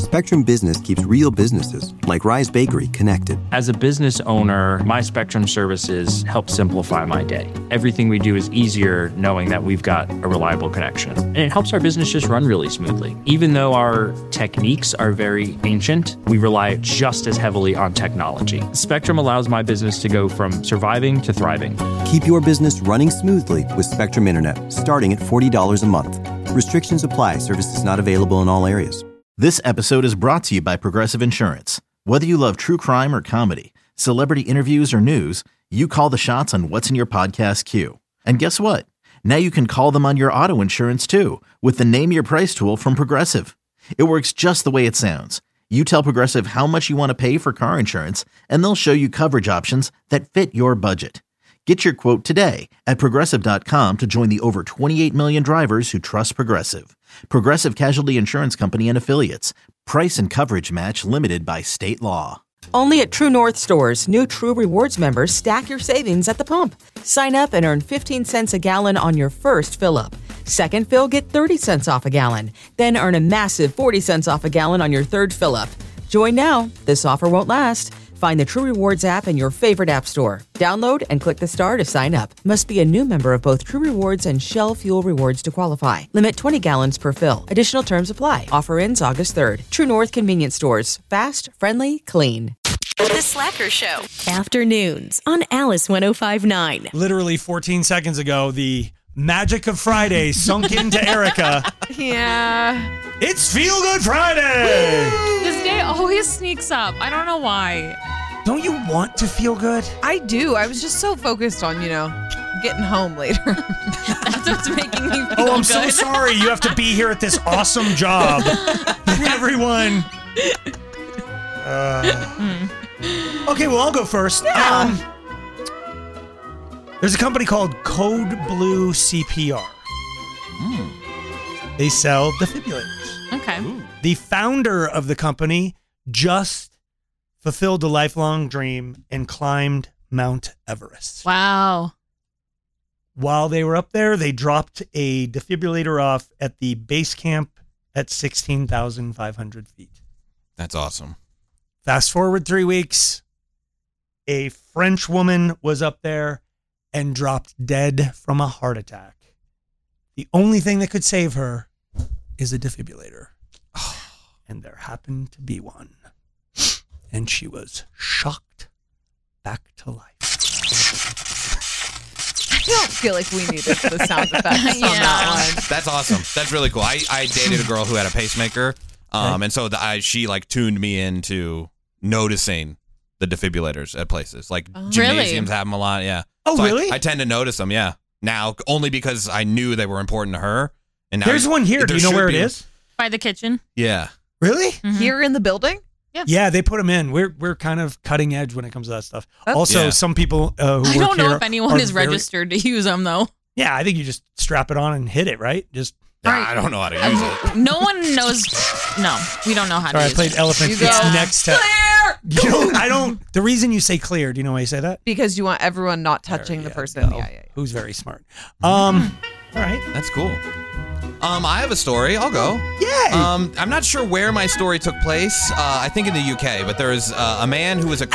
Spectrum Business keeps real businesses, like Rise Bakery, connected. As a business owner, my Spectrum services help simplify my day. Everything we do is easier knowing that we've got a reliable connection. And it helps our business just run really smoothly. Even though our techniques are very ancient, we rely just as heavily on technology. Spectrum allows my business to go from surviving to thriving. Keep your business running smoothly with Spectrum Internet, starting at $40 a month. Restrictions apply. Services not available in all areas. This episode is brought to you by Progressive Insurance. Whether you love true crime or comedy, celebrity interviews or news, you call the shots on what's in your podcast queue. And guess what? Now you can call them on your auto insurance too with the Name Your Price tool from Progressive. It works just the way it sounds. You tell Progressive how much you want to pay for car insurance, and they'll show you coverage options that fit your budget. Get your quote today at Progressive.com to join the over 28 million drivers who trust Progressive. Progressive Casualty Insurance Company and Affiliates. Price and coverage match limited by state law. Only at True North stores, new True Rewards members stack your savings at the pump. Sign up and earn 15 cents a gallon on your first fill-up. Second fill, get 30 cents off a gallon. Then earn a massive 40 cents off a gallon on your third fill-up. Join now. This offer won't last. Find the True Rewards app in your favorite app store. Download and click the star to sign up. Must be a new member of both True Rewards and Shell Fuel Rewards to qualify. Limit 20 gallons per fill. Additional terms apply. Offer ends August 3rd. True North Convenience Stores. Fast, friendly, clean. The Slacker Show. Afternoons on Alice 105.9. Literally 14 seconds ago, the magic of Friday sunk into Erica. Yeah. It's Feel Good Friday! This day always sneaks up. I don't know why. Don't you want to feel good? I do. I was just so focused on, getting home later. That's what's making me feel Oh, I'm good. so sorry. You have to be here at this awesome job. Everyone. Okay, well, I'll go first. Yeah. There's a company called Code Blue CPR. They sell defibrillators. Okay. Ooh. The founder of the company just fulfilled a lifelong dream and climbed Mount Everest. Wow. While they were up there, they dropped a defibrillator off at the base camp at 16,500 feet. That's awesome. Fast forward 3 weeks, a French woman was up there and dropped dead from a heart attack. The only thing that could save her is a defibrillator. And there happened to be one. And she was shocked back to life. I don't feel like we needed the sound effects on that one. That's awesome. That's really cool. I dated a girl who had a pacemaker. And so she tuned me into noticing the defibrillators at places. Like gymnasiums have them a lot, yeah. Oh, so really? I tend to notice them, yeah. Now, only because I knew they were important to her. And now There's one here. Do you know where it is? By the kitchen. Yeah. Really? Mm-hmm. Here in the building? Yeah. Yeah, they put them in. We're kind of cutting edge when it comes to that stuff. Also, some people who work I don't know here if anyone are is registered to use them, though. Yeah, I think you just strap it on and hit it, right? Just. I don't know how to use it. No one knows. No, we don't know how to use it. I played Elephant. You It's go, next to. I don't. The reason you say clear, do you know why you say that? Because you want everyone not touching the person. Go. Yeah. Who's very smart. All right. That's cool. I have a story. I'll go. Yay! I'm not sure where my story took place. I think in the UK, but there is a man who was a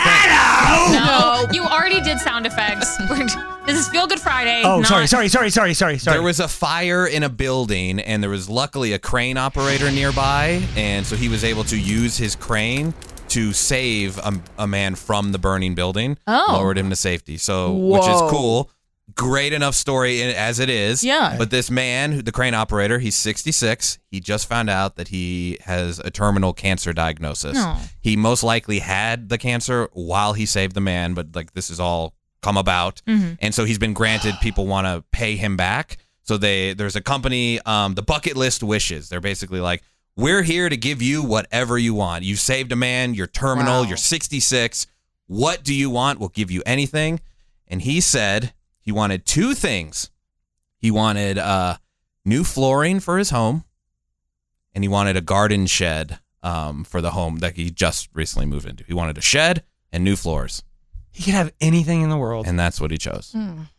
No, you already did sound effects. This is Feel Good Friday. Oh, not- sorry. There was a fire in a building, and there was luckily a crane operator nearby, and so he was able to use his crane to save a man from the burning building. Lowered him to safety. So, which is cool. Great enough story as it is. Yeah. But this man, the crane operator, he's 66. He just found out that he has a terminal cancer diagnosis. No. He most likely had the cancer while he saved the man, but this is all come about. Mm-hmm. And so he's been granted, people want to pay him back. So there's a company, the Bucket List Wishes. They're basically like, we're here to give you whatever you want. You saved a man, you're terminal, you're 66. What do you want? We'll give you anything. And he said he wanted two things. He wanted new flooring for his home, and he wanted a garden shed for the home that he just recently moved into. He wanted a shed and new floors. He could have anything in the world. And that's what he chose.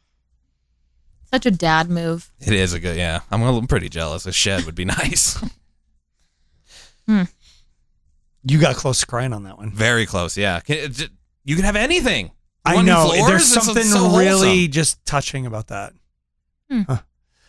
Such a dad move. It is a good, yeah. I'm pretty jealous. A shed would be nice. You got close to crying on that one. Very close, yeah. You can have anything. I know. Floors? There's It's something so really wholesome. just touching about that. Huh.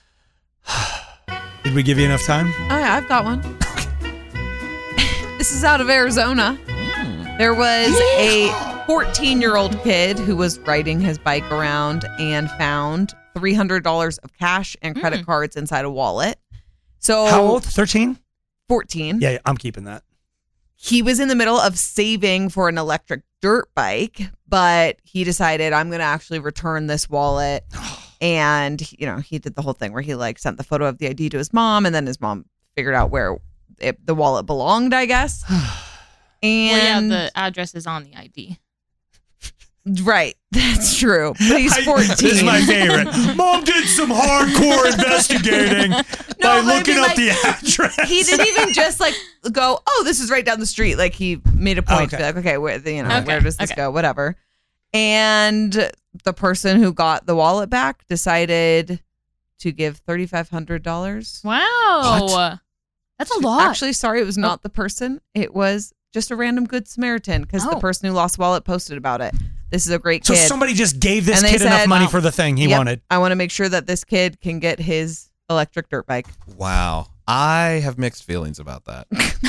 Did we give you enough time? Oh, yeah, I've got one. This is out of Arizona. There was a 14-year-old kid who was riding his bike around and found $300 of cash and credit cards inside a wallet. So How old? 13? 14. Yeah, I'm keeping that. He was in the middle of saving for an electric dirt bike, but he decided, I'm going to actually return this wallet. And, he did the whole thing where he sent the photo of the ID to his mom, and then his mom figured out where the wallet belonged, I guess. And the address is on the ID. Right. That's true. But he's 14. This is my favorite. Mom did some hardcore investigating by looking up the address. He didn't even just go, oh, this is right down the street. He made a point to be okay, where does this go? Whatever. And the person who got the wallet back decided to give $3,500. Wow. What? That's a lot. Actually, sorry, it was not the person. It was just a random Good Samaritan because the person who lost the wallet posted about it. This is a great So kid. somebody just gave this And they kid enough said, money for the thing he wanted. I want to make sure that this kid can get his electric dirt bike. Wow. I have mixed feelings about that.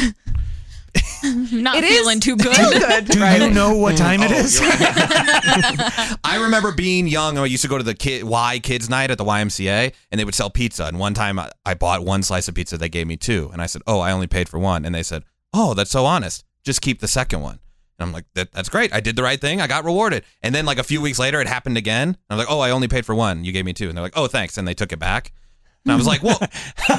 Not It feeling is too good. Do you know what time it is? I remember being young. I used to go to the kids night at the YMCA, and they would sell pizza. And one time I bought one slice of pizza. They gave me two. And I said, oh, I only paid for one. And they said, oh, that's so honest. Just keep the second one. And I'm like, that's great. I did the right thing. I got rewarded. And then a few weeks later, it happened again. And I'm like, oh, I only paid for one. You gave me two. And they're like, oh, thanks. And they took it back. And I was like, whoa. I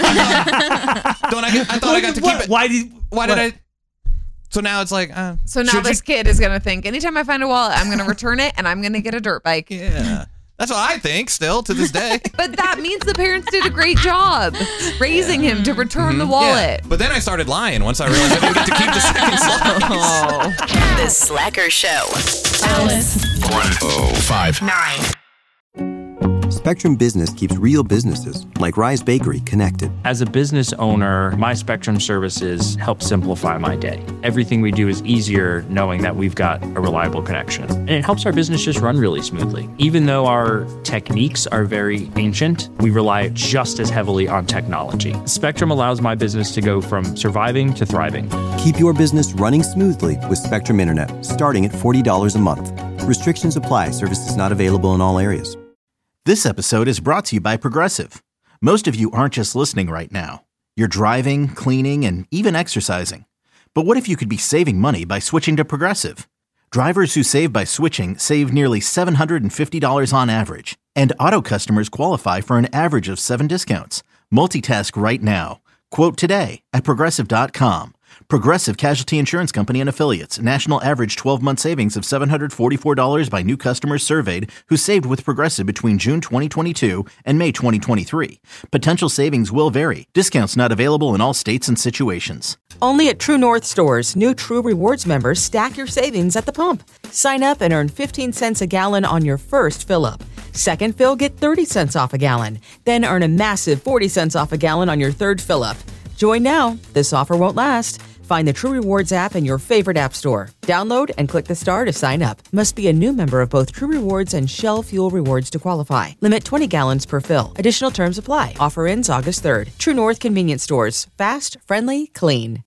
thought I got to keep it. Why did I? So now it's like. So now this kid is going to think, anytime I find a wallet, I'm going to return it and I'm going to get a dirt bike. Yeah. That's what I think still to this day. But that means the parents did a great job raising him to return the wallet. Yeah. But then I started lying once I realized I didn't get to keep the second slice. The Slacker Show. Alice. 105.9. Spectrum Business keeps real businesses, like Rise Bakery, connected. As a business owner, my Spectrum services help simplify my day. Everything we do is easier knowing that we've got a reliable connection. And it helps our business just run really smoothly. Even though our techniques are very ancient, we rely just as heavily on technology. Spectrum allows my business to go from surviving to thriving. Keep your business running smoothly with Spectrum Internet, starting at $40 a month. Restrictions apply. Services not available in all areas. This episode is brought to you by Progressive. Most of you aren't just listening right now. You're driving, cleaning, and even exercising. But what if you could be saving money by switching to Progressive? Drivers who save by switching save nearly $750 on average. And auto customers qualify for an average of 7 discounts. Multitask right now. Quote today at Progressive.com. Progressive Casualty Insurance Company and Affiliates. National average 12-month savings of $744 by new customers surveyed who saved with Progressive between June 2022 and May 2023. Potential savings will vary. Discounts not available in all states and situations. Only at True North stores, new True Rewards members stack your savings at the pump. Sign up and earn 15 cents a gallon on your first fill-up. Second fill, get 30 cents off a gallon. Then earn a massive 40 cents off a gallon on your third fill-up. Join now. This offer won't last. Find the True Rewards app in your favorite app store. Download and click the star to sign up. Must be a new member of both True Rewards and Shell Fuel Rewards to qualify. Limit 20 gallons per fill. Additional terms apply. Offer ends August 3rd. True North Convenience Stores. Fast, friendly, clean.